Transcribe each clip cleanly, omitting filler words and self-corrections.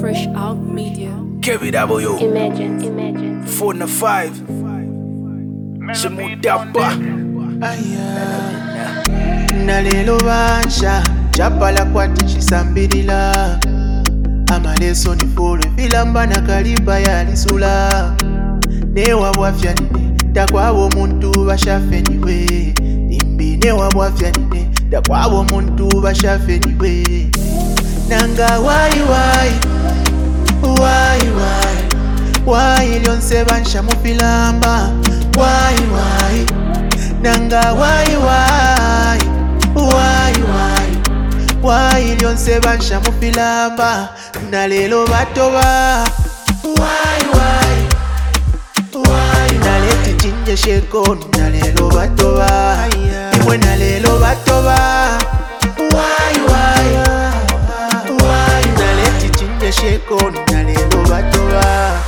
Fresh Out Media. KBW Imagine. 4 na 5 Shimudapa Nalelo bansha chapala kwati chisambirila amaleso ni fulu filamba na kaliba ya lisula newa bwafya nine takwabo muntu bashafe niwe imbi newa bwafya nine takwabo muntu bashafe niwe nanga why lyonse bansha mufilamba why nanga why lyonse bansha mufilamba nalelo batoba why naleti chinje sheko nalelo batoba imwe nalelo batoba why naleti chinje sheko nalelo batoba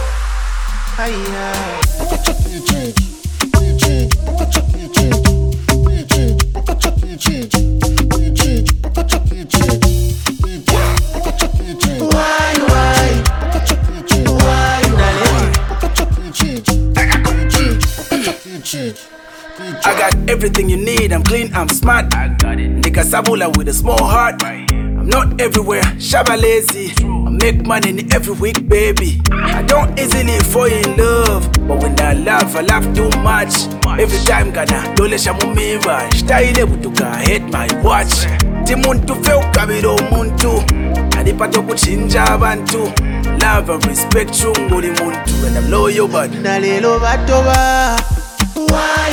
I got everything you need, I'm clean, I'm smart. Nigga Sabula with a small heart. I'm not everywhere, shabba lazy. I make money every week, baby. I don't easily fall in love, but when I laugh too much. Every time gana dole shamumiva, style butuka hate my watch. Timuntu feu kabiro muntu, adipato kuchinja abantu. Love and respect chunguli muntu, and I'm loyal but nalelo batoba why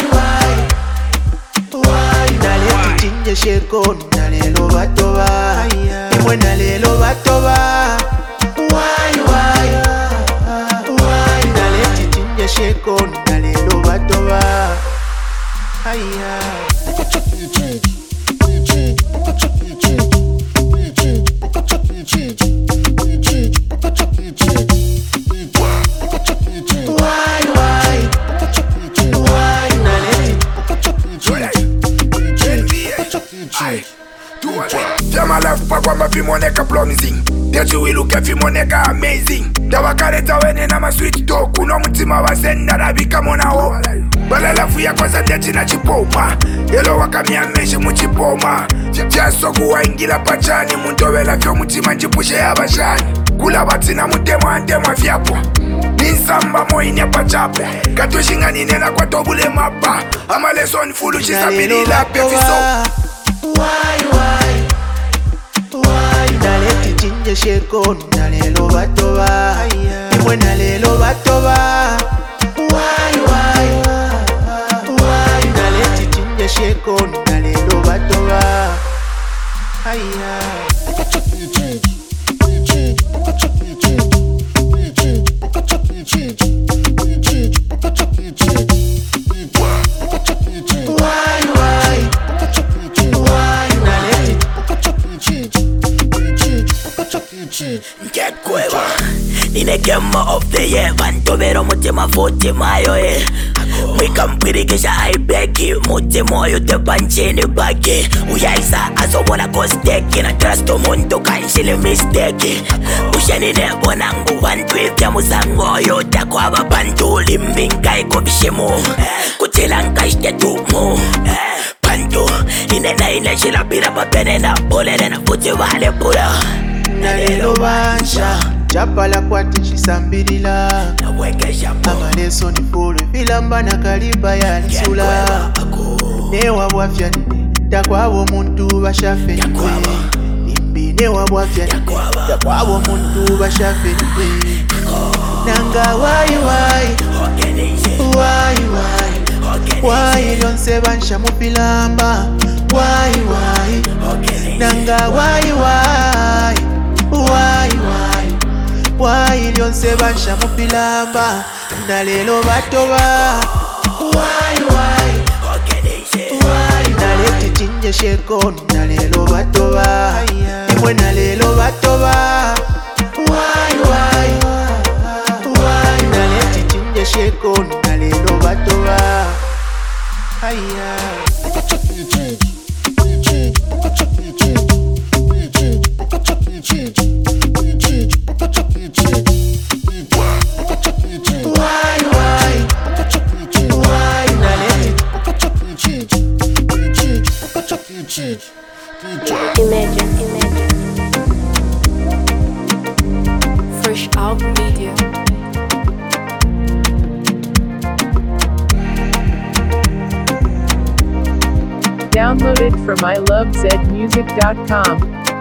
nalelo chinje sheko nalelo batoba imwe nalelo batoba why nalelo chinje sheko nalelo batoba Jama love pagwamba fimoneka promising Deju wiluke fimoneka amazing Tawakareta wene na masweet talk Kuno mutima wa senda rabika mona ho Balala fuya kwa deji na chipoma Yelo wakamia meshi muchipoma Jaso kuwa ingila pachani Muntowela fyo mutima njipushe ya bashani Kula batina mutemo antema fyapwa Ninsamba moini ya pachapo Katushinga ninena kwa tobule mapa Amaleso nifulu chisabilila pefiso why naleti chinje sheko nalelo batoba imwe nalelo batoba why naleti chinje sheko nalelo batoba Get cueva Nine game of the year Vantobero mutima futi mayo Mwikampirikisha haibeki Mutimo yote panchini baki Uyaisa asobona kosteki Na trust omuntu kanshili mistake Ushanine bonangu Vantu ifya musango Yote kwa babantu Limbinka iko vishimu Kutila nkashte tumu Pantu Inena inashila pira papene na polene na futi vale pura nalelo bansha chapala kwati chisambirila amaleso ni fulu filamba na kaliba ya lisula newa bwafya nine takwabo muntu bashafe niwe imbi newa bwafya nine takwabo muntu bashafe niwe nanga why lyonse bansha mufilamba why nanga why lyonse bansha mufilamba nalelo batoba why naleti chinje sheko nalelo batoba imwe nalelo batoba why naleti chinje sheko nalelo batoba Check Imagine. Fresh out media. Download it from ilovezmusic.com.